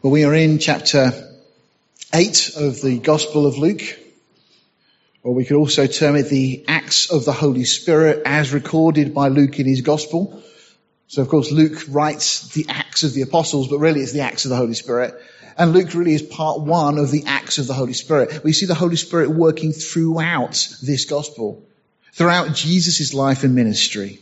Well, we are in chapter 8 of the Gospel of Luke, or we could also term it the Acts of the Holy Spirit as recorded by Luke in his Gospel. So, of course, Luke writes the Acts of the Apostles, but really it's the Acts of the Holy Spirit. And Luke really is part 1 of the Acts of the Holy Spirit. We see the Holy Spirit working throughout this Gospel, throughout Jesus' life and ministry.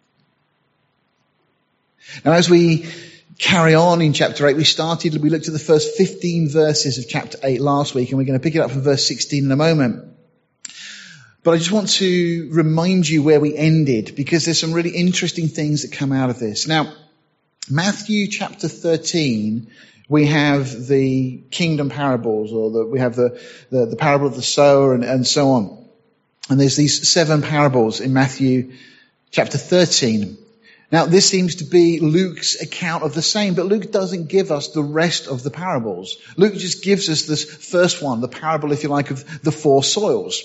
Now, as we carry on in chapter 8, we looked at the first 15 verses of chapter 8 last week, and we're going to pick it up from verse 16 in a moment. But I just want to remind you where we ended, because there's some really interesting things that come out of this. Now, Matthew chapter 13, we have the kingdom parables, or we have the parable of the sower and so on. And there's these 7 parables in Matthew chapter 13. Now, this seems to be Luke's account of the same, but Luke doesn't give us the rest of the parables. Luke just gives us this first one, the parable, if you like, of the 4 soils.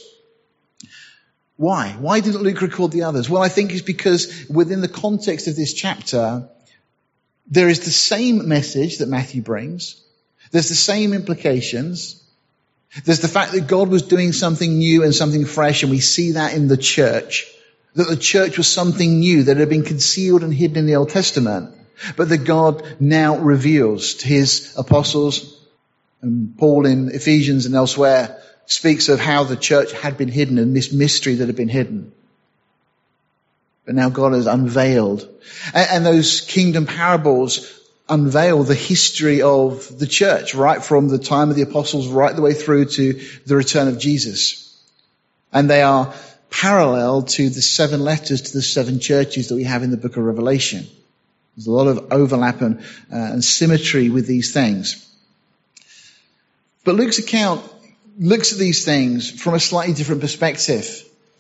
Why? Why didn't Luke record the others? Well, I think it's because within the context of this chapter, there is the same message that Matthew brings. There's the same implications. There's the fact that God was doing something new and something fresh, and we see that in the church. That the church was something new that had been concealed and hidden in the Old Testament, but that God now reveals to his apostles. And Paul in Ephesians and elsewhere speaks of how the church had been hidden and this mystery that had been hidden. But now God has unveiled. And those kingdom parables unveil the history of the church, right from the time of the apostles right the way through to the return of Jesus. And they are parallel to the 7 letters to the 7 churches that we have in the book of Revelation. There's a lot of overlap and symmetry with these things. But Luke's account looks at these things from a slightly different perspective.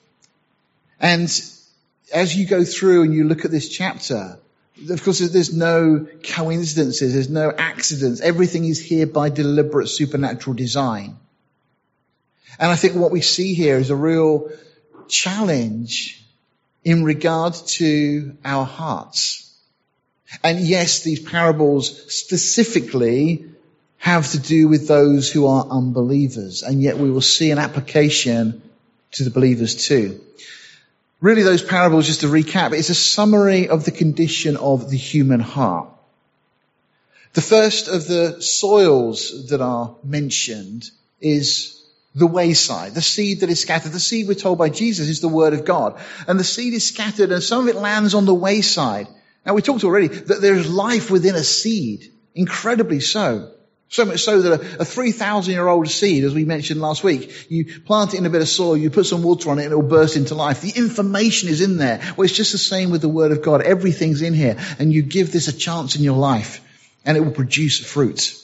And as you go through and you look at this chapter, of course, there's no coincidences, there's no accidents. Everything is here by deliberate supernatural design. And I think what we see here is a real challenge in regard to our hearts. And yes, these parables specifically have to do with those who are unbelievers, and yet we will see an application to the believers too. Really, those parables, just to recap, it's a summary of the condition of the human heart. The first of the soils that are mentioned is the wayside, the seed that is scattered. The seed, we're told by Jesus, is the word of God. And the seed is scattered and some of it lands on the wayside. Now, we talked already that there's life within a seed, incredibly so. So much so that a 3,000-year-old seed, as we mentioned last week, you plant it in a bit of soil, you put some water on it, and it will burst into life. The information is in there. Well, it's just the same with the word of God. Everything's in here. And you give this a chance in your life, and it will produce fruit.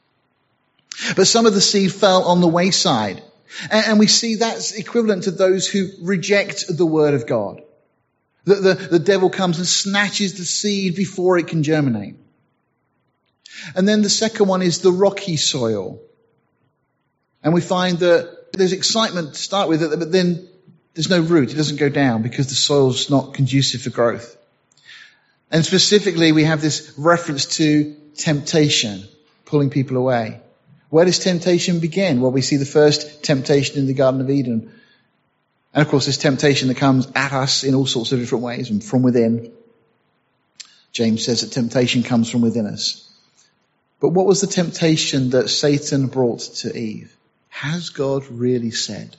But some of the seed fell on the wayside. And we see that's equivalent to those who reject the word of God. The devil comes and snatches the seed before it can germinate. And then the second one is the rocky soil. And we find that there's excitement to start with, but then there's no root. It doesn't go down because the soil's not conducive for growth. And specifically, we have this reference to temptation, pulling people away. Where does temptation begin? Well, we see the first temptation in the Garden of Eden. And of course, this temptation that comes at us in all sorts of different ways and from within. James says that temptation comes from within us. But what was the temptation that Satan brought to Eve? Has God really said?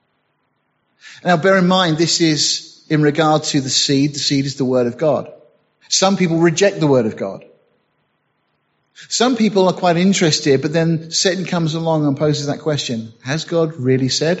Now, bear in mind, this is in regard to the seed. The seed is the word of God. Some people reject the word of God. Some people are quite interested, but then Satan comes along and poses that question. Has God really said?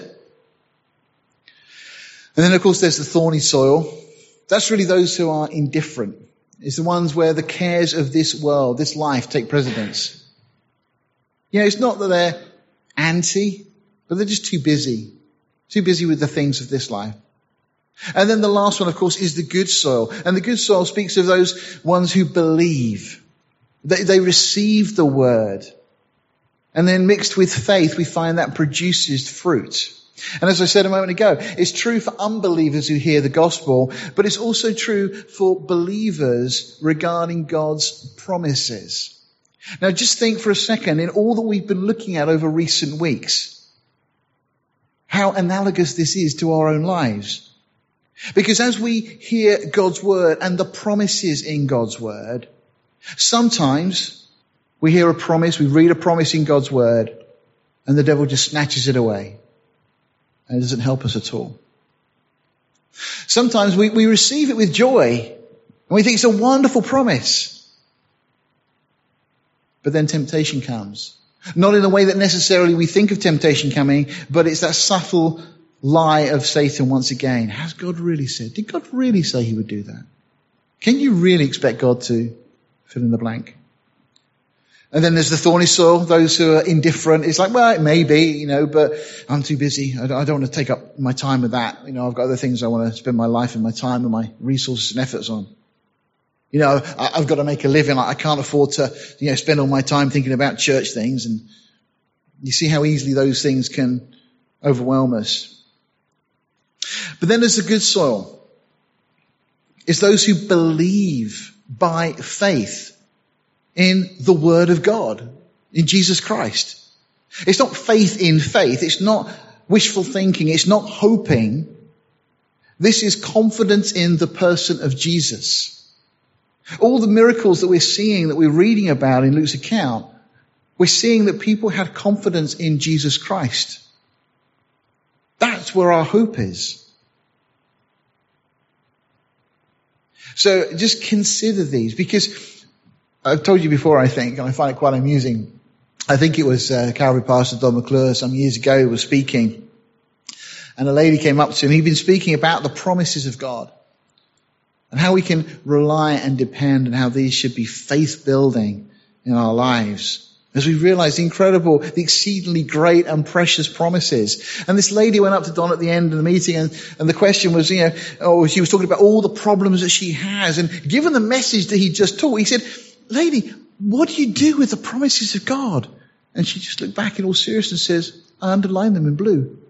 And then, of course, there's the thorny soil. That's really those who are indifferent. It's the ones where the cares of this world, this life, take precedence. You know, it's not that they're anti, but they're just too busy. Too busy with the things of this life. And then the last one, of course, is the good soil. And the good soil speaks of those ones who believe. They receive the word. And then mixed with faith, we find that produces fruit. And as I said a moment ago, it's true for unbelievers who hear the gospel, but it's also true for believers regarding God's promises. Now just think for a second, in all that we've been looking at over recent weeks, how analogous this is to our own lives. Because as we hear God's word and the promises in God's word, sometimes we hear a promise, we read a promise in God's word, and the devil just snatches it away. And it doesn't help us at all. Sometimes we receive it with joy, and we think it's a wonderful promise. But then temptation comes. Not in the way that necessarily we think of temptation coming, but it's that subtle lie of Satan once again. Has God really said? Did God really say he would do that? Can you really expect God to fill in the blank? And then there's the thorny soil, those who are indifferent. It's like, well, it may be, but I'm too busy. I don't want to take up my time with that. I've got other things I want to spend my life and my time and my resources and efforts on. I've got to make a living. I can't afford to, spend all my time thinking about church things. And you see how easily those things can overwhelm us. But then there's the good soil. It's those who believe by faith in the Word of God, in Jesus Christ. It's not faith in faith. It's not wishful thinking. It's not hoping. This is confidence in the person of Jesus. All the miracles that we're seeing, that we're reading about in Luke's account, we're seeing that people had confidence in Jesus Christ. That's where our hope is. So just consider these, because I've told you before, I think, and I find it quite amusing. I think it was Calvary Pastor Don McClure some years ago who was speaking, and a lady came up to him. He'd been speaking about the promises of God and how we can rely and depend, and how these should be faith building in our lives as we realize the incredible, the exceedingly great and precious promises. And this lady went up to Don at the end of the meeting, and the question was, she was talking about all the problems that she has. And given the message that he just taught, he said, "Lady, what do you do with the promises of God?" And she just looked back in all seriousness and says, "I underline them in blue."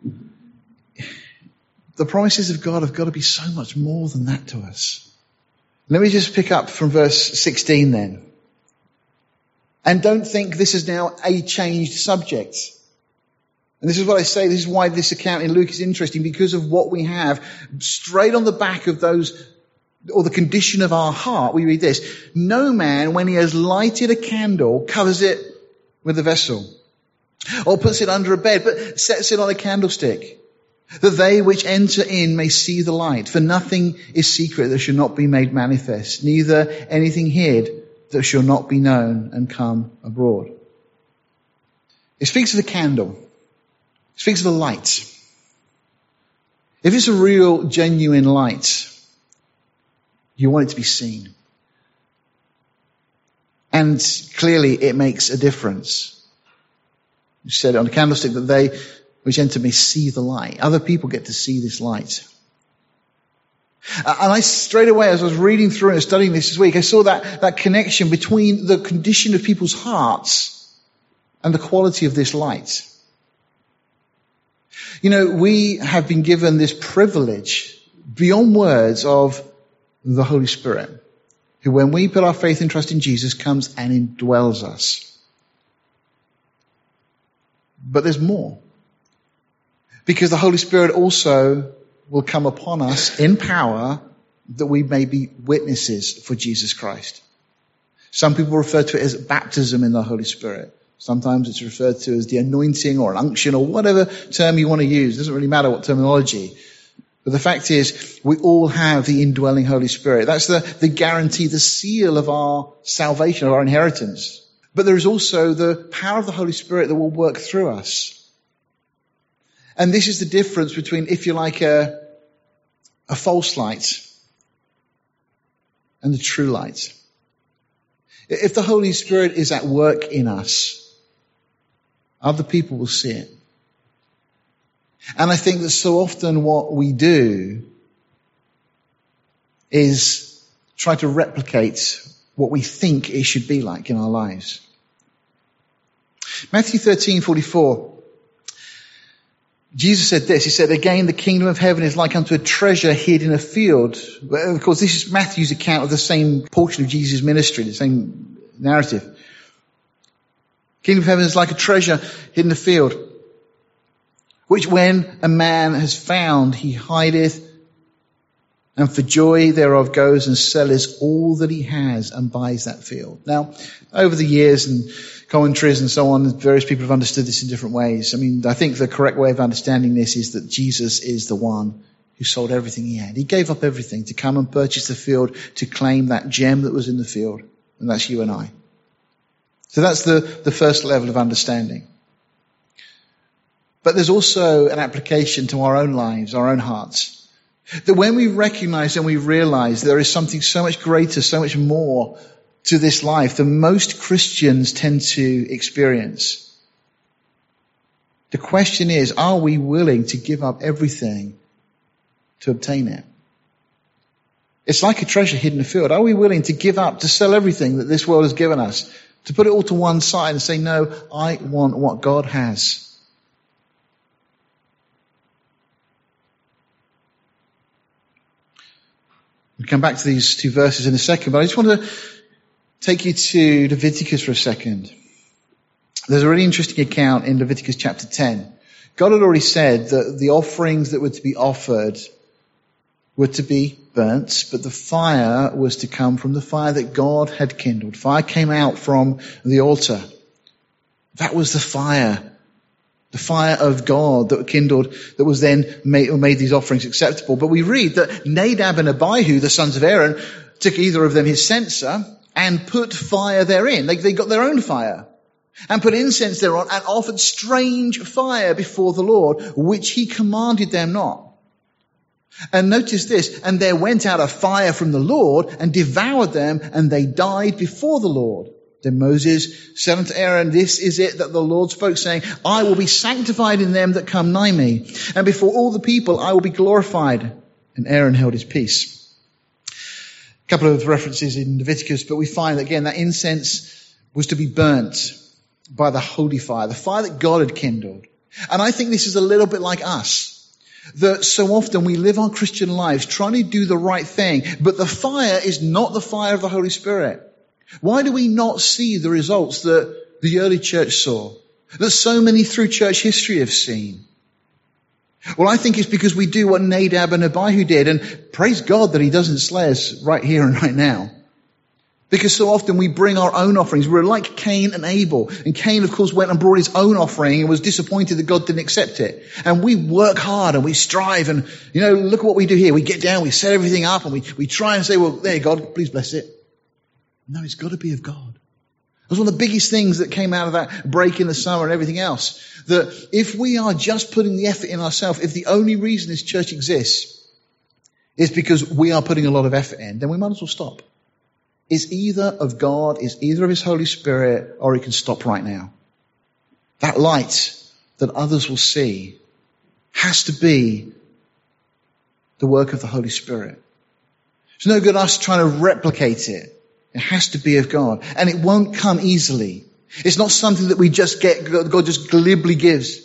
The promises of God have got to be so much more than that to us. Let me just pick up from verse 16 then. And don't think this is now a changed subject. And this is what I say, this is why this account in Luke is interesting, because of what we have straight on the back of those, or the condition of our heart. We read this: "No man, when he has lighted a candle, covers it with a vessel, or puts it under a bed, but sets it on a candlestick, that they which enter in may see the light. For nothing is secret that shall not be made manifest, neither anything hid that shall not be known and come abroad." It speaks of the candle. It speaks of the light. If it's a real, genuine light, you want it to be seen. And clearly it makes a difference. You said it on the candlestick, that they which enter may see the light. Other people get to see this light. And I straight away, as I was reading through and studying this week, I saw that connection between the condition of people's hearts and the quality of this light. We have been given this privilege beyond words of the Holy Spirit, who, when we put our faith and trust in Jesus, comes and indwells us. But there's more. Because the Holy Spirit also will come upon us in power, that we may be witnesses for Jesus Christ. Some people refer to it as baptism in the Holy Spirit. Sometimes it's referred to as the anointing or an unction, or whatever term you want to use. It doesn't really matter what terminology. But the fact is, we all have the indwelling Holy Spirit. That's the guarantee, the seal of our salvation, of our inheritance. But there is also the power of the Holy Spirit that will work through us. And this is the difference between, if you like, a false light and the true light. If the Holy Spirit is at work in us, other people will see it. And I think that so often what we do is try to replicate what we think it should be like in our lives. Matthew 13:44. Jesus said this. He said, "Again, the kingdom of heaven is like unto a treasure hid in a field." Of course, this is Matthew's account of the same portion of Jesus' ministry, the same narrative. Kingdom of heaven is like a treasure hidden in a field, which when a man has found, he hideth, and for joy thereof goes and selleth all that he has and buys that field. Now, over the years and commentaries and so on, various people have understood this in different ways. I mean, I think the correct way of understanding this is that Jesus is the one who sold everything he had. He gave up everything to come and purchase the field, to claim that gem that was in the field. And that's you and I. So that's the first level of understanding. But there's also an application to our own lives, our own hearts. That when we recognize and we realize there is something so much greater, so much more to this life than most Christians tend to experience. The question is, are we willing to give up everything to obtain it? It's like a treasure hidden in a field. Are we willing to give up, to sell everything that this world has given us, to put it all to one side and say, no, I want what God has? We'll come back to these two verses in a second, but I just want to take you to Leviticus for a second. There's a really interesting account in Leviticus chapter 10. God had already said that the offerings that were to be offered were to be burnt, but the fire was to come from the fire that God had kindled. Fire came out from the altar. That was the fire of God that kindled, that was then made these offerings acceptable. But we read that Nadab and Abihu, the sons of Aaron, took either of them his censer and put fire therein. They got their own fire and put incense thereon and offered strange fire before the Lord, which he commanded them not. And notice this, and there went out a fire from the Lord and devoured them, and they died before the Lord. Then Moses said unto Aaron, this is it that the Lord spoke, saying, I will be sanctified in them that come nigh me, and before all the people I will be glorified. And Aaron held his peace. A couple of references in Leviticus, but we find that again that incense was to be burnt by the holy fire, the fire that God had kindled. And I think this is a little bit like us. That so often we live our Christian lives trying to do the right thing, but the fire is not the fire of the Holy Spirit. Why do we not see the results that the early church saw? That so many through church history have seen? Well, I think it's because we do what Nadab and Abihu did, and praise God that he doesn't slay us right here and right now. Because so often we bring our own offerings. We're like Cain and Abel. And Cain, of course, went and brought his own offering and was disappointed that God didn't accept it. And we work hard and we strive and, look at what we do here. We get down, we set everything up and we try and say, well, there, God, please bless it. No, it's got to be of God. It was one of the biggest things that came out of that break in the summer and everything else. That if we are just putting the effort in ourselves, if the only reason this church exists is because we are putting a lot of effort in, then we might as well stop. It's either of God, it's either of His Holy Spirit, or it can stop right now. That light that others will see has to be the work of the Holy Spirit. It's no good us trying to replicate it. It has to be of God. And it won't come easily. It's not something that we just get, God just glibly gives.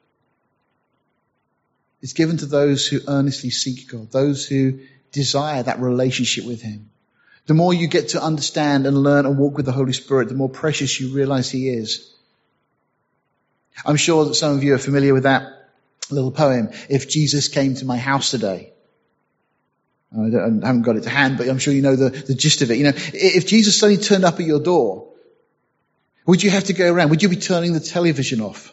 It's given to those who earnestly seek God, those who desire that relationship with Him. The more you get to understand and learn and walk with the Holy Spirit, the more precious you realize He is. I'm sure that some of you are familiar with that little poem, If Jesus Came to My House Today. I haven't got it to hand, but I'm sure you know the gist of it. If Jesus suddenly turned up at your door, would you have to go around? Would you be turning the television off?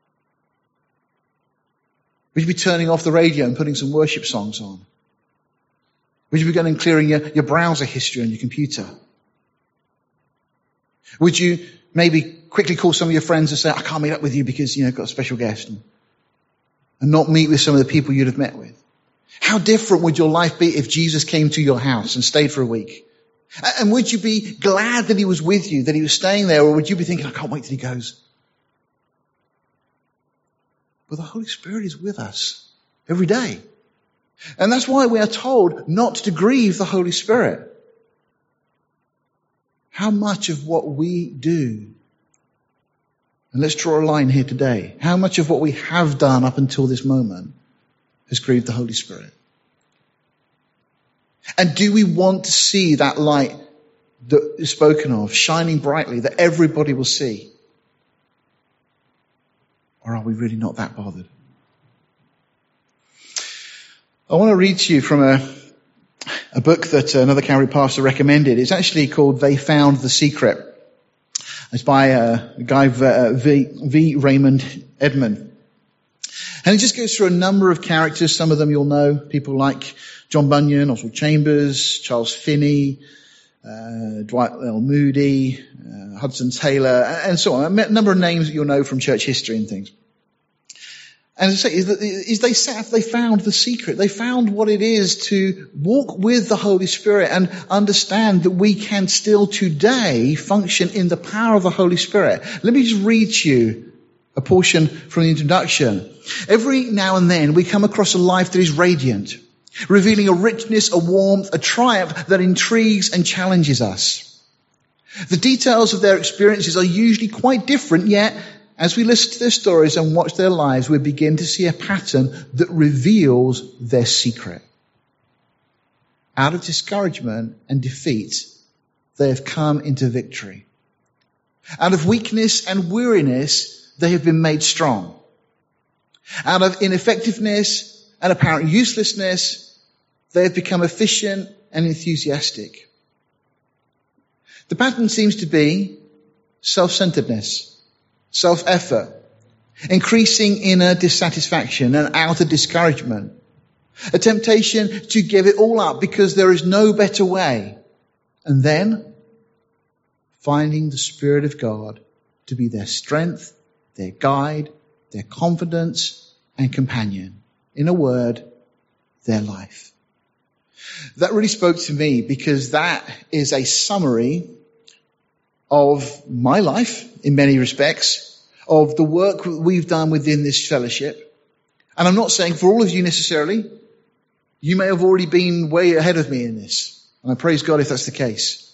Would you be turning off the radio and putting some worship songs on? Would you be going and clearing your browser history on your computer? Would you maybe quickly call some of your friends and say, I can't meet up with you because, I've got a special guest, and not meet with some of the people you'd have met with? How different would your life be if Jesus came to your house and stayed for a week? And would you be glad that He was with you, that He was staying there, or would you be thinking, I can't wait till He goes? But the Holy Spirit is with us every day. And that's why we are told not to grieve the Holy Spirit. How much of what we do, and let's draw a line here today, how much of what we have done up until this moment has grieved the Holy Spirit? And do we want to see that light that is spoken of shining brightly that everybody will see? Or are we really not that bothered? I want to read to you from a book that another Calvary pastor recommended. It's actually called They Found the Secret. It's by a guy, V. Raymond Edman. And it just goes through a number of characters. Some of them you'll know. People like John Bunyan, Oswald Chambers, Charles Finney, Dwight L. Moody, Hudson Taylor, and so on. A number of names that you'll know from church history and things. And as I say, they found the secret. They found what it is to walk with the Holy Spirit and understand that we can still today function in the power of the Holy Spirit. Let me just read to you a portion from the introduction. Every now and then we come across a life that is radiant, revealing a richness, a warmth, a triumph that intrigues and challenges us. The details of their experiences are usually quite different, yet as we listen to their stories and watch their lives, we begin to see a pattern that reveals their secret. Out of discouragement and defeat, they have come into victory. Out of weakness and weariness, they have been made strong. Out of ineffectiveness and apparent uselessness, they have become efficient and enthusiastic. The pattern seems to be self-centeredness, self-effort, increasing inner dissatisfaction and outer discouragement, a temptation to give it all up because there is no better way, and then finding the Spirit of God to be their strength, their guide, their confidence and companion. In a word, their life. That really spoke to me because that is a summary of my life in many respects, of the work we've done within this fellowship. And I'm not saying for all of you necessarily. You may have already been way ahead of me in this. And I praise God if that's the case.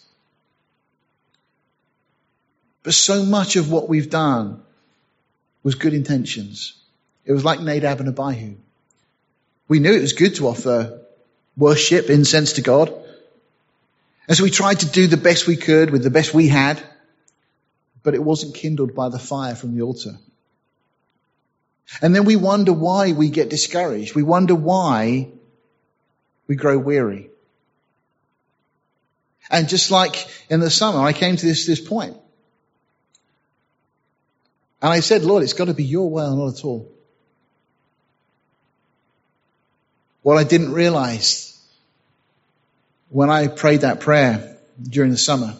But so much of what we've done was good intentions. It was like Nadab and Abihu. We knew it was good to offer worship, incense to God. And so we tried to do the best we could with the best we had, but it wasn't kindled by the fire from the altar. And then we wonder why we get discouraged. We wonder why we grow weary. And just like in the summer, I came to this point. And I said, Lord, it's got to be your will, not at all. What I didn't realize when I prayed that prayer during the summer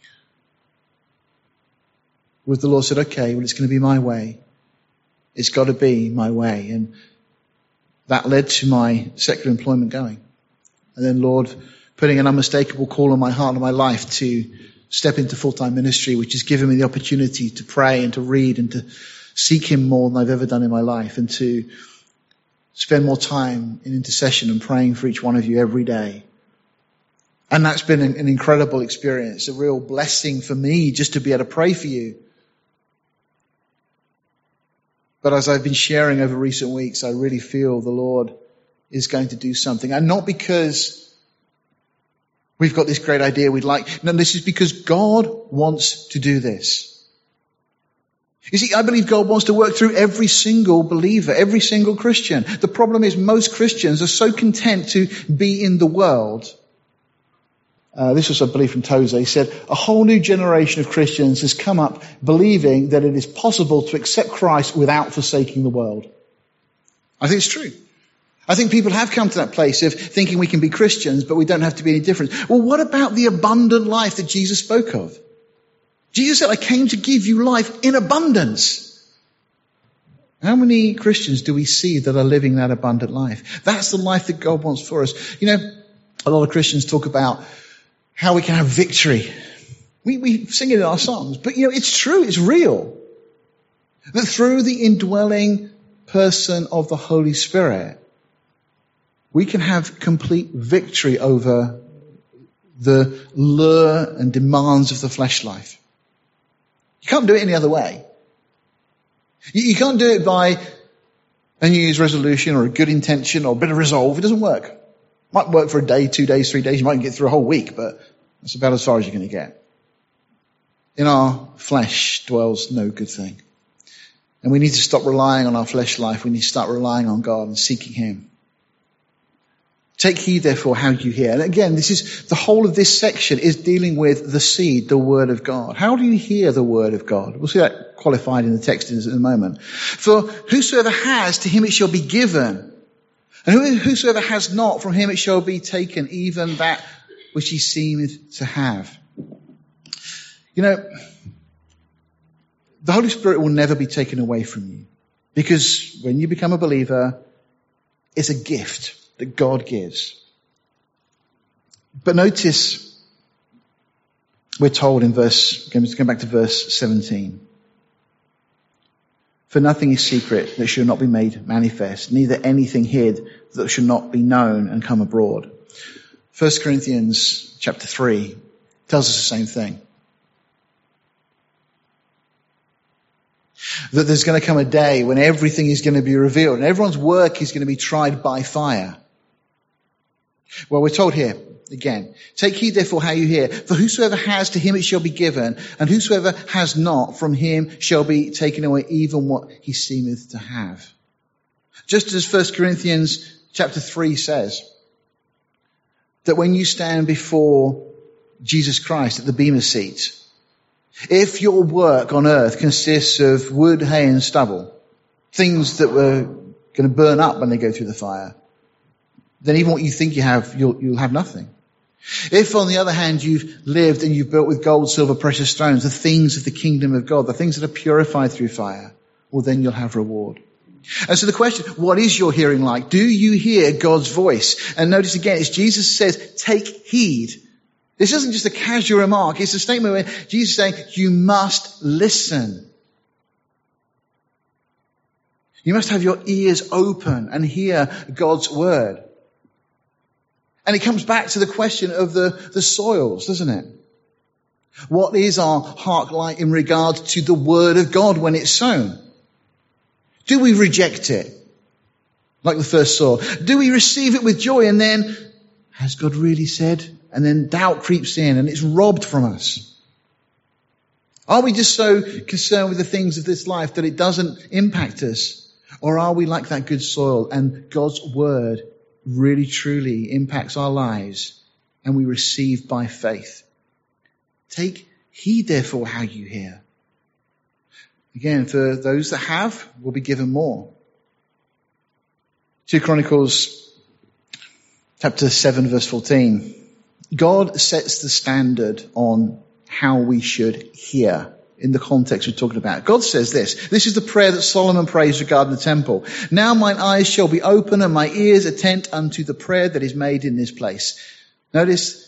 was the Lord said, okay, well, it's going to be my way. It's got to be my way. And that led to my secular employment going. And then Lord putting an unmistakable call on my heart and my life to step into full-time ministry, which has given me the opportunity to pray and to read and to seek Him more than I've ever done in my life, and to spend more time in intercession and praying for each one of you every day. And that's been an incredible experience, a real blessing for me just to be able to pray for you. But as I've been sharing over recent weeks, I really feel the Lord is going to do something. And not because we've got this great idea we'd like. No, this is because God wants to do this. You see, I believe God wants to work through every single believer, every single Christian. The problem is most Christians are so content to be in the world. This was, I believe, from Tozer. He said, a whole new generation of Christians has come up believing that it is possible to accept Christ without forsaking the world. I think it's true. I think people have come to that place of thinking we can be Christians, but we don't have to be any different. Well, what about the abundant life that Jesus spoke of? Jesus said, I came to give you life in abundance. How many Christians do we see that are living that abundant life? That's the life that God wants for us. You know, a lot of Christians talk about how we can have victory. We sing it in our songs, but you know, it's true, it's real. That through the indwelling person of the Holy Spirit, we can have complete victory over the lure and demands of the flesh life. You can't do it any other way. You can't do it by a New Year's resolution or a good intention or a bit of resolve. It doesn't work. It might work for a day, 2 days, 3 days. You might get through a whole week, but that's about as far as you're going to get. In our flesh dwells no good thing. And we need to stop relying on our flesh life. We need to start relying on God and seeking him. Take heed, therefore, how you hear. And again, the whole of this section is dealing with the seed, the word of God. How do you hear the word of God? We'll see that qualified in the text in a moment. For whosoever has, to him it shall be given. And whosoever has not, from him it shall be taken, even that which he seemeth to have. You know, the Holy Spirit will never be taken away from you. Because when you become a believer, it's a gift that God gives. But notice, we're told in going back to verse 17. For nothing is secret that shall not be made manifest, neither anything hid that shall not be known and come abroad. 1 Corinthians chapter 3 tells us the same thing. That there's going to come a day when everything is going to be revealed and everyone's work is going to be tried by fire. Well, we're told here, again, take heed therefore how you hear. For whosoever has, to him it shall be given, and whosoever has not, from him shall be taken away even what he seemeth to have. Just as 1 Corinthians chapter 3 says, that when you stand before Jesus Christ at the Bema seat, if your work on earth consists of wood, hay and stubble, things that were going to burn up when they go through the fire, then even what you think you have, you'll have nothing. If, on the other hand, you've lived and you've built with gold, silver, precious stones, the things of the kingdom of God, the things that are purified through fire, well, then you'll have reward. And so the question, what is your hearing like? Do you hear God's voice? And notice again, it's Jesus says, take heed. This isn't just a casual remark. It's a statement where Jesus is saying, you must listen. You must have your ears open and hear God's word. And it comes back to the question of the soils, doesn't it? What is our heart like in regard to the word of God when it's sown? Do we reject it? Like the first soil. Do we receive it with joy and then, has God really said? And then doubt creeps in and it's robbed from us. Are we just so concerned with the things of this life that it doesn't impact us? Or are we like that good soil and God's word really truly impacts our lives and we receive by faith? Take heed therefore how you hear. Again, for those that have, will be given more. 2 Chronicles chapter 7 verse 14. God sets the standard on how we should hear in the context we're talking about. God says this. This is the prayer that Solomon prays regarding the temple. Now mine eyes shall be open and my ears attent unto the prayer that is made in this place. Notice,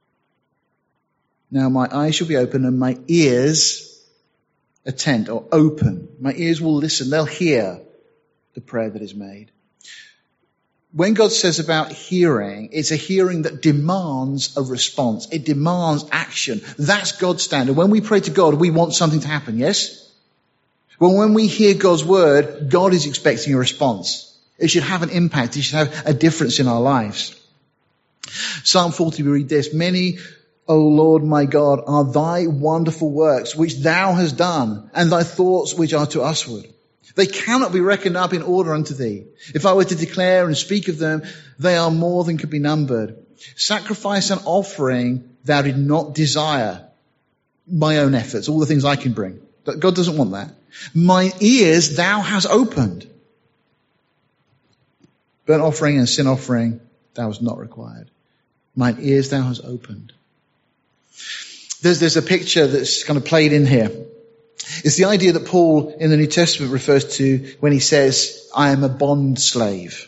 now my eyes shall be open and my ears attent or open. My ears will listen. They'll hear the prayer that is made. When God says about hearing, it's a hearing that demands a response. It demands action. That's God's standard. When we pray to God, we want something to happen, yes? Well, when we hear God's word, God is expecting a response. It should have an impact. It should have a difference in our lives. Psalm 40, we read this. Many, O Lord my God, are thy wonderful works which thou hast done, and thy thoughts which are to usward. They cannot be reckoned up in order unto thee. If I were to declare and speak of them, they are more than could be numbered. Sacrifice and offering thou did not desire. My own efforts, all the things I can bring. But God doesn't want that. My ears thou hast opened. Burnt offering and sin offering thou hast not required. Mine ears thou hast opened. There's a picture that's kind of played in here. It's the idea that Paul in the New Testament refers to when he says, I am a bond slave.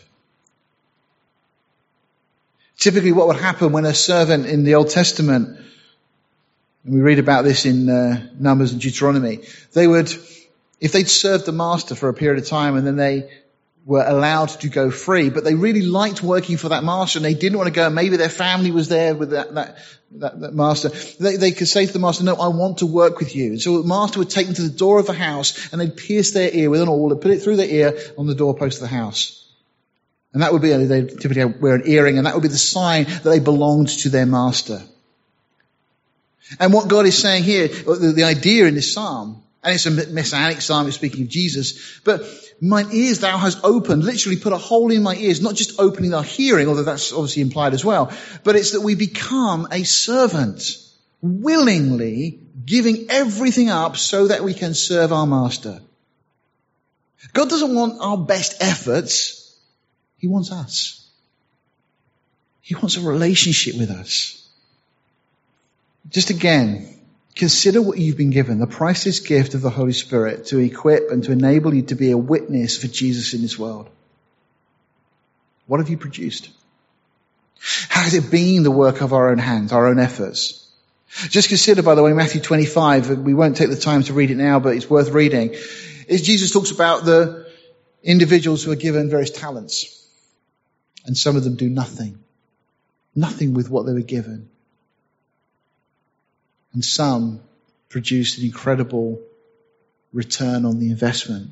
Typically what would happen when a servant in the Old Testament, and we read about this in Numbers and Deuteronomy, they would, if they'd served the master for a period of time and then they were allowed to go free, but they really liked working for that master and they didn't want to go, maybe their family was there with that master, they could say to the master, no, I want to work with you. And so the master would take them to the door of the house and they'd pierce their ear with an awl and put it through their ear on the doorpost of the house. And that would be, they typically wear an earring, and that would be the sign that they belonged to their master. And what God is saying here, the idea in this psalm, And it's a messianic psalm, it's speaking of Jesus. But mine ears thou hast opened, literally put a hole in my ears, not just opening our hearing, although that's obviously implied as well, but it's that we become a servant, willingly giving everything up so that we can serve our master. God doesn't want our best efforts. He wants us. He wants a relationship with us. Just again, consider what you've been given, the priceless gift of the Holy Spirit to equip and to enable you to be a witness for Jesus in this world. What have you produced? How has it been the work of our own hands, our own efforts? Just consider, by the way, Matthew 25, we won't take the time to read it now, but it's worth reading. As Jesus talks about the individuals who are given various talents, and some of them do nothing. Nothing with what they were given. And some produced an incredible return on the investment.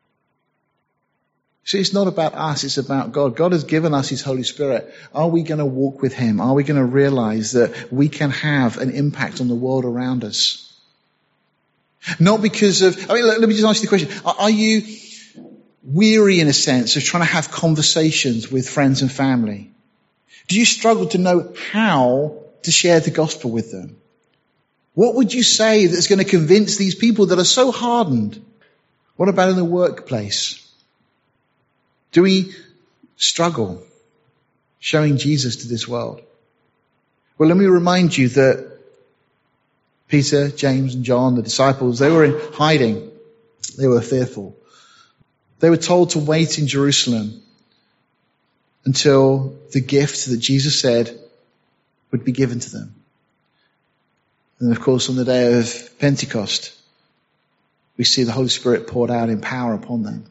See, it's not about us, it's about God. God has given us His Holy Spirit. Are we going to walk with Him? Are we going to realize that we can have an impact on the world around us? Not because of, let me just ask you the question. Are you weary in a sense of trying to have conversations with friends and family? Do you struggle to know how to share the gospel with them? What would you say that's going to convince these people that are so hardened? What about in the workplace? Do we struggle showing Jesus to this world? Well, let me remind you that Peter, James, and John, the disciples, they were in hiding. They were fearful. They were told to wait in Jerusalem until the gift that Jesus said would be given to them. And of course, on the day of Pentecost, we see the Holy Spirit poured out in power upon them.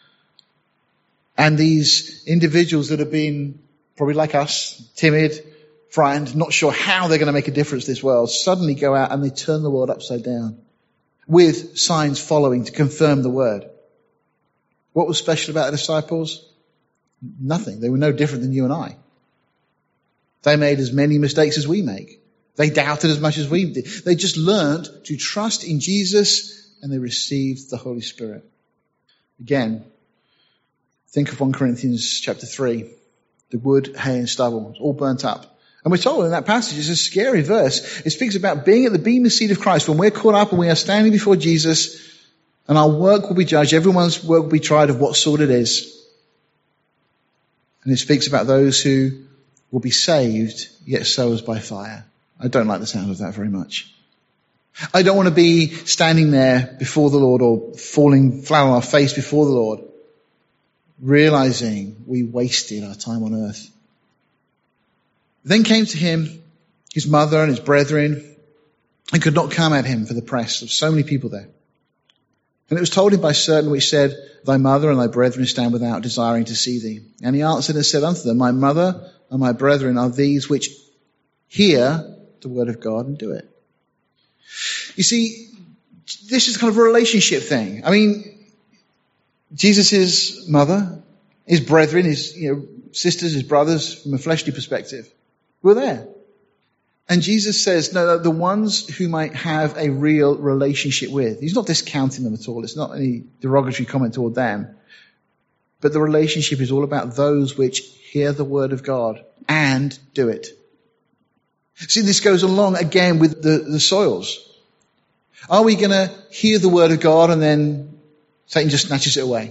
And these individuals that have been, probably like us, timid, frightened, not sure how they're going to make a difference in this world, suddenly go out and they turn the world upside down, with signs following to confirm the word. What was special about the disciples? Nothing. They were no different than you and I. They made as many mistakes as we make. They doubted as much as we did. They just learned to trust in Jesus and they received the Holy Spirit. Again, think of 1 Corinthians chapter 3. The wood, hay and stubble, it's all burnt up. And we're told in that passage, it's a scary verse. It speaks about being at the bema seat of Christ when we're caught up and we are standing before Jesus and our work will be judged. Everyone's work will be tried of what sort it is. And it speaks about those who will be saved, yet so as by fire. I don't like the sound of that very much. I don't want to be standing there before the Lord or falling flat on our face before the Lord, realizing we wasted our time on earth. Then came to him his mother and his brethren, and could not come at him for the press of so many people there. And it was told him by certain which said, Thy mother and thy brethren stand without, desiring to see thee. And he answered and said unto them, My mother and my brethren are these which hear the word of God and do it. You see, this is kind of a relationship thing. I mean, Jesus' mother, his brethren, his sisters, his brothers, from a fleshly perspective, were there. And Jesus says, no, the ones who might have a real relationship with. He's not discounting them at all. It's not any derogatory comment toward them. But the relationship is all about those which hear the word of God and do it. See, this goes along again with the soils. Are we going to hear the word of God and then Satan just snatches it away?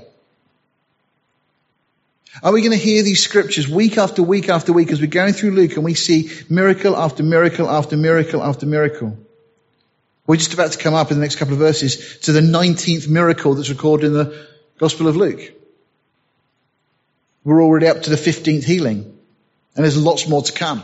Are we going to hear these scriptures week after week after week as we're going through Luke and we see miracle after miracle after miracle after miracle? We're just about to come up in the next couple of verses to the 19th miracle that's recorded in the Gospel of Luke. We're already up to the 15th healing, and there's lots more to come.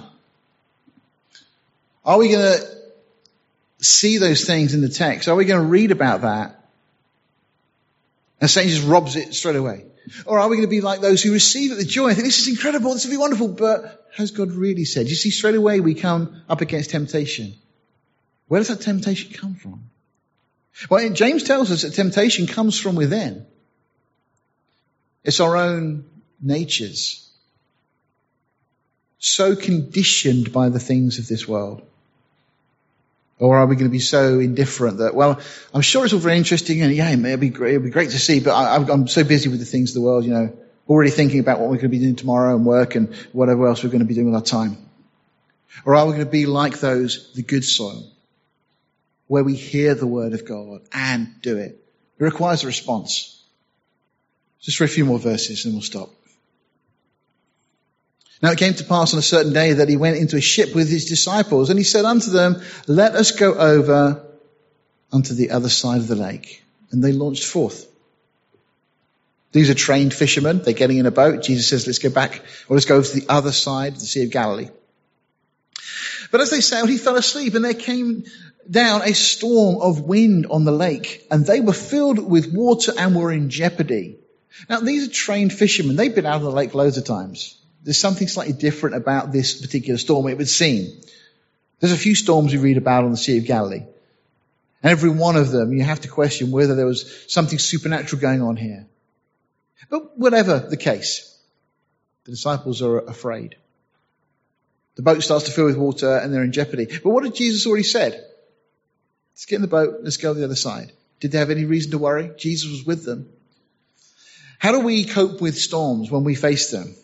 Are we going to see those things in the text? Are we going to read about that? And Satan just robs it straight away. Or are we going to be like those who receive it with joy? I think this is incredible, this will be wonderful, but has God really said? You see, straight away we come up against temptation. Where does that temptation come from? Well, James tells us that temptation comes from within. It's our own natures, so conditioned by the things of this world. Or are we going to be so indifferent that, well, I'm sure it's all very interesting and yeah, it'll be great to see, but I'm so busy with the things of the world, already thinking about what we're going to be doing tomorrow and work and whatever else we're going to be doing with our time. Or are we going to be like those, the good soil, where we hear the word of God and do it? It requires a response. Just for a few more verses and we'll stop. Now it came to pass on a certain day that he went into a ship with his disciples, and he said unto them, let us go over unto the other side of the lake. And they launched forth. These are trained fishermen. They're getting in a boat. Jesus says, let's go back, or let's go over to the other side of the Sea of Galilee. But as they sailed, he fell asleep, and there came down a storm of wind on the lake, and they were filled with water and were in jeopardy. Now these are trained fishermen. They've been out on the lake loads of times. There's something slightly different about this particular storm, it would seem. There's a few storms we read about on the Sea of Galilee. And every one of them, you have to question whether there was something supernatural going on here. But whatever the case, the disciples are afraid. The boat starts to fill with water and they're in jeopardy. But what had Jesus already said? Let's get in the boat, let's go to the other side. Did they have any reason to worry? Jesus was with them. How do we cope with storms when we face them?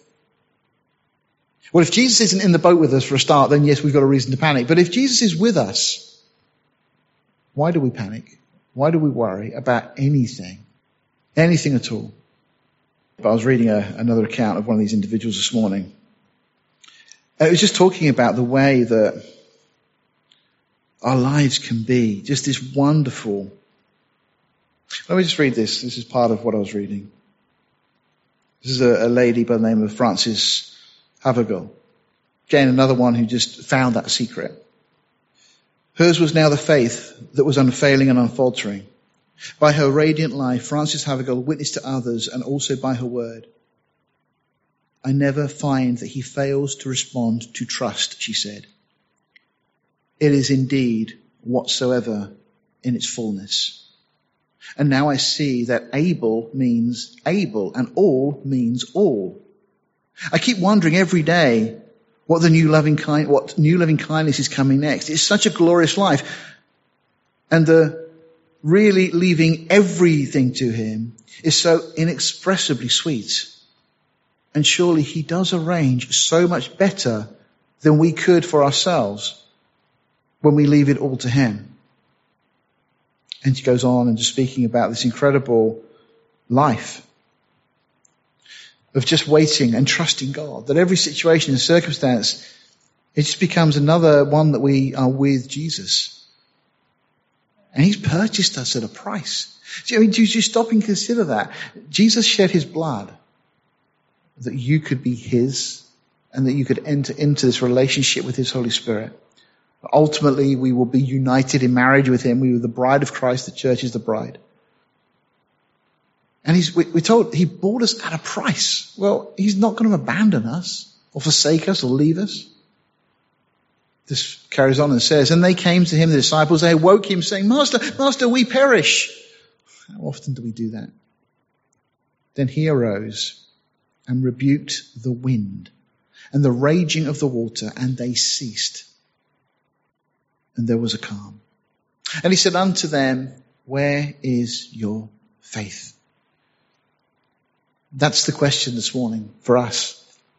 Well, if Jesus isn't in the boat with us for a start, then yes, we've got a reason to panic. But if Jesus is with us, why do we panic? Why do we worry about anything? Anything at all? But I was reading another account of one of these individuals this morning. It was just talking about the way that our lives can be. Just this wonderful. Let me just read this. This is part of what I was reading. This is a lady by the name of Frances Havergal. Again, another one who just found that secret. Hers was now the faith that was unfailing and unfaltering. By her radiant life, Frances Havergal witnessed to others and also by her word. I never find that he fails to respond to trust, she said. It is indeed whatsoever in its fullness. And now I see that able means able and all means all. I keep wondering every day what new loving kindness is coming next. It's such a glorious life. And the really leaving everything to him is so inexpressibly sweet. And surely he does arrange so much better than we could for ourselves when we leave it all to him. And she goes on and just speaking about this incredible life of just waiting and trusting God, that every situation and circumstance, it just becomes another one that we are with Jesus. And he's purchased us at a price. Do you stop and consider that? Jesus shed his blood that you could be his and that you could enter into this relationship with his Holy Spirit. Ultimately, we will be united in marriage with him. We are the bride of Christ. The church is the bride. And we're told he bought us at a price. Well, he's not going to abandon us or forsake us or leave us. This carries on and says, and they came to him, the disciples, they awoke him saying, Master, we perish. How often do we do that? Then he arose and rebuked the wind and the raging of the water, and they ceased. And there was a calm. And he said unto them, where is your faith? That's the question this morning for us.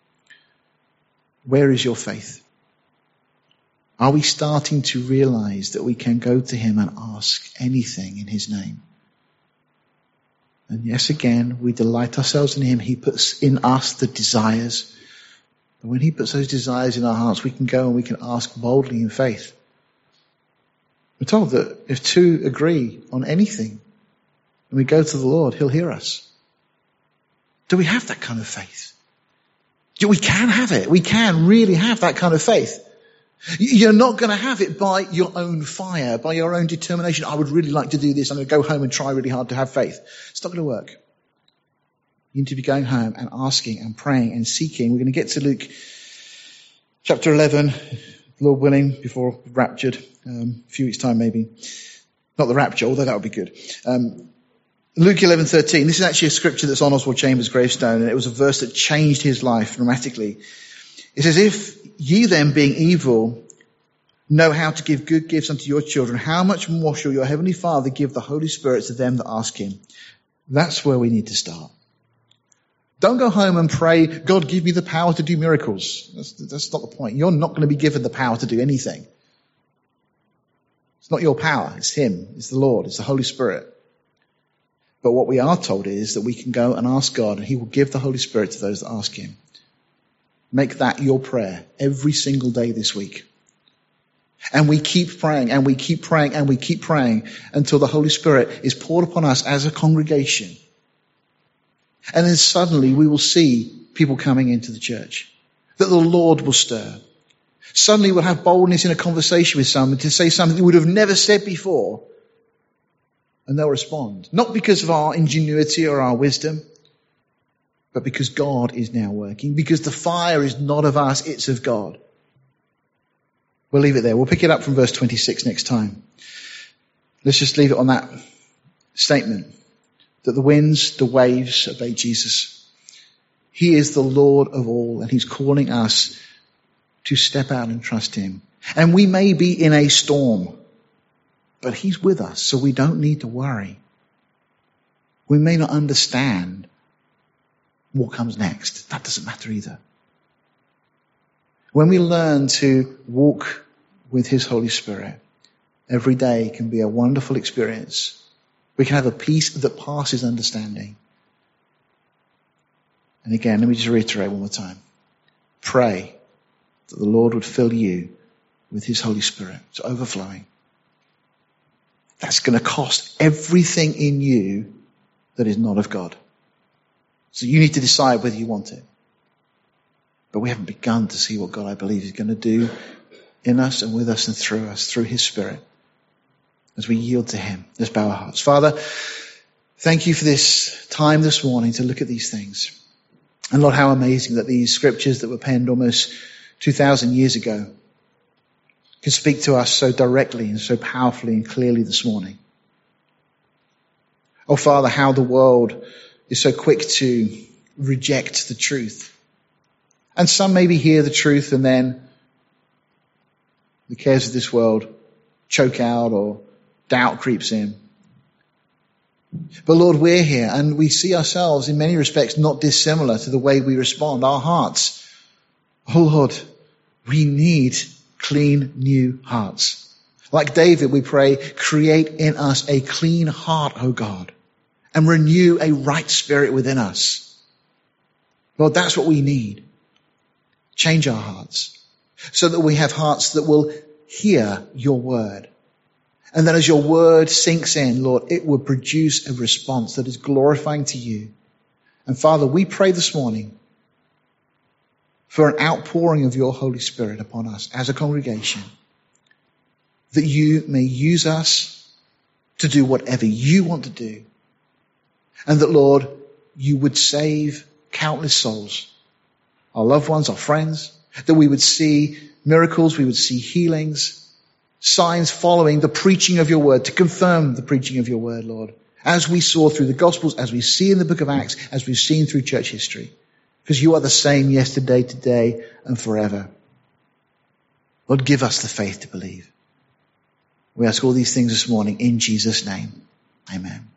Where is your faith? Are we starting to realize that we can go to him and ask anything in his name? And yes, again, we delight ourselves in him. He puts in us the desires. But when he puts those desires in our hearts, we can go and we can ask boldly in faith. We're told that if two agree on anything and we go to the Lord, he'll hear us. Do we have that kind of faith? We can have it. We can really have that kind of faith. You're not going to have it by your own fire, by your own determination. I would really like to do this. I'm going to go home and try really hard to have faith. It's not going to work. You need to be going home and asking and praying and seeking. We're going to get to Luke chapter 11, Lord willing, before raptured, a few weeks' time maybe. Not the rapture, although that would be good. Luke 11:13. This is actually a scripture that's on Oswald Chambers' gravestone, and it was a verse that changed his life dramatically. It says, if ye then being evil know how to give good gifts unto your children, how much more shall your heavenly Father give the Holy Spirit to them that ask him? That's where we need to start. Don't go home and pray, God, give me the power to do miracles. That's not the point. You're not going to be given the power to do anything. It's not your power. It's him. It's the Lord. It's the Holy Spirit. But what we are told is that we can go and ask God, and he will give the Holy Spirit to those that ask him. Make that your prayer every single day this week. And we keep praying, and we keep praying, and we keep praying until the Holy Spirit is poured upon us as a congregation. And then suddenly we will see people coming into the church. That the Lord will stir. Suddenly we'll have boldness in a conversation with someone to say something we would have never said before. And they'll respond. Not because of our ingenuity or our wisdom, but because God is now working. Because the fire is not of us, it's of God. We'll leave it there. We'll pick it up from verse 26 next time. Let's just leave it on that statement. That the winds, the waves obey Jesus. He is the Lord of all, and he's calling us to step out and trust him. And we may be in a storm, but he's with us, so we don't need to worry. We may not understand what comes next. That doesn't matter either. When we learn to walk with his Holy Spirit, every day can be a wonderful experience. We can have a peace that passes understanding. And again, let me just reiterate one more time. Pray that the Lord would fill you with his Holy Spirit to overflowing. That's going to cost everything in you that is not of God. So you need to decide whether you want it. But we haven't begun to see what God, I believe, is going to do in us and with us and through us, through his Spirit, as we yield to him. Let's bow our hearts. Father, thank you for this time this morning to look at these things. And Lord, how amazing that these scriptures that were penned almost 2,000 years ago can speak to us so directly and so powerfully and clearly this morning. Oh, Father, how the world is so quick to reject the truth. And some maybe hear the truth and then the cares of this world choke out or doubt creeps in. But Lord, we're here and we see ourselves in many respects not dissimilar to the way we respond. Our hearts, oh Lord, we need clean new hearts. Like David, we pray, create in us a clean heart, O God, and renew a right spirit within us. Lord, that's what we need. Change our hearts so that we have hearts that will hear your word. And then as your word sinks in, Lord, it will produce a response that is glorifying to you. And Father, we pray this morning for an outpouring of your Holy Spirit upon us as a congregation, that you may use us to do whatever you want to do. And that, Lord, you would save countless souls, our loved ones, our friends, that we would see miracles, we would see healings, signs following the preaching of your word, to confirm the preaching of your word, Lord, as we saw through the Gospels, as we see in the book of Acts, as we've seen through church history. Because you are the same yesterday, today, and forever. Lord, give us the faith to believe. We ask all these things this morning in Jesus' name. Amen.